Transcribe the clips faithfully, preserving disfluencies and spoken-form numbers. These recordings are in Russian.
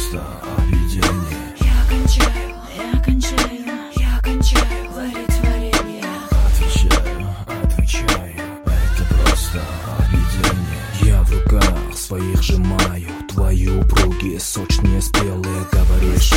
просто объедение. Я кончаю, я кончаю, я кончаю варить варенье. Отвечаю, отвечаю, это просто объедение. Я в руках своих сжимаю твои упругие, сочные, спелые. Говоришь,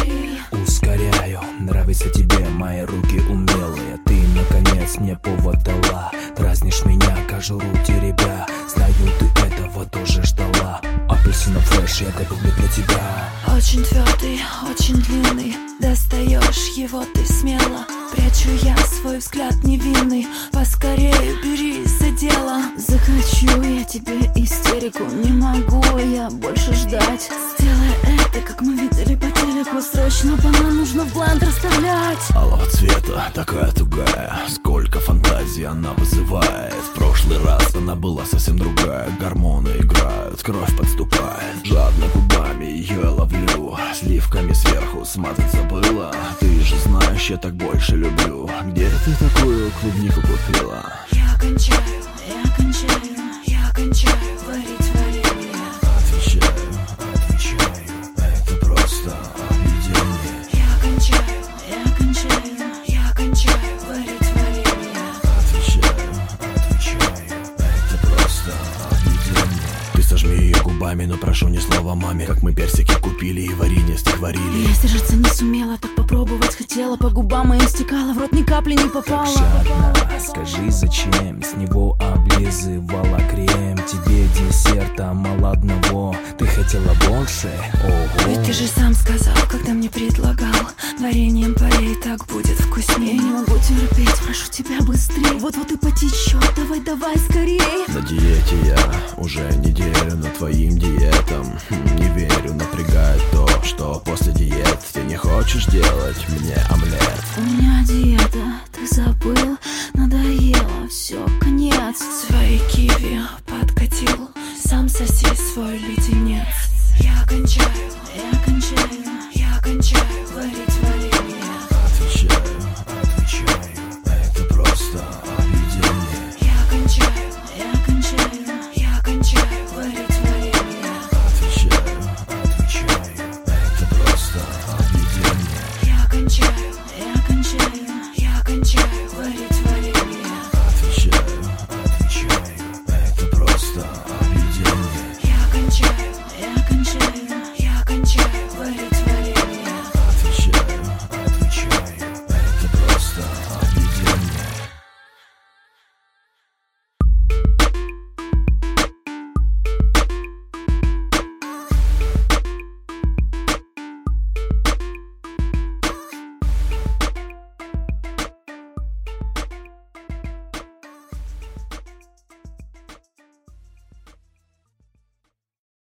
ускоряю, нравятся тебе мои руки умелые. Ты, наконец, мне повод дала, дразнишь меня, кожуру теребя. Знаю, ты этого тоже ждала. Апельсинов фреш я добавлю для тебя. Очень твердый, очень длинный, достаешь его ты смело. Прячу я свой взгляд невинный, поскорее берись за дело. Захочу я тебе истерику, не могу я больше ждать. Сделай это, как мы видели по телеку, срочно банан нужно в бланд расставлять. Алого цвета, такая тугая, сколько фантазий она вызывает. В прошлый раз она была совсем другая, гормоны играют, кровь подступает. Жадно губами ее я ловлю, сливками сверху смазать забыла. Ты же знаешь, я так больше люблю. Где ты такую клубнику купила? Я кончаю, я кончаю, я кончаю варить варенье. Отвечаю, отвечаю, это просто объедение. Я кончаю, я кончаю, я кончаю варить варенье. Отвечаю, отвечаю, это просто объедение. Ты сожми ее губами, но прошу ни слова маме. Как мы персики купили и варенье стихварили. Я сдержаться не сумела, так попробовать хотела. По губам моим стекала, в рот ни капли не попала. Как жадно, скажи зачем с него облизывала крем. Тебе десерта мало одного, ты хотела больше, ого. Ведь ты же сам сказал, когда мне предлагал, вареньем полей, так будет вкуснее. Не могу терпеть, прошу тебя быстрее. Вот-вот и потечет, давай, давай скорее. На диете я уже неделю, но твоим диетам хм, не верю, напрягает то, что после диет ты не хочешь делать мне омлет. У меня диета, ты забыл, надоело, все, конец. Свои киви подкатил, сам соси свой леденец.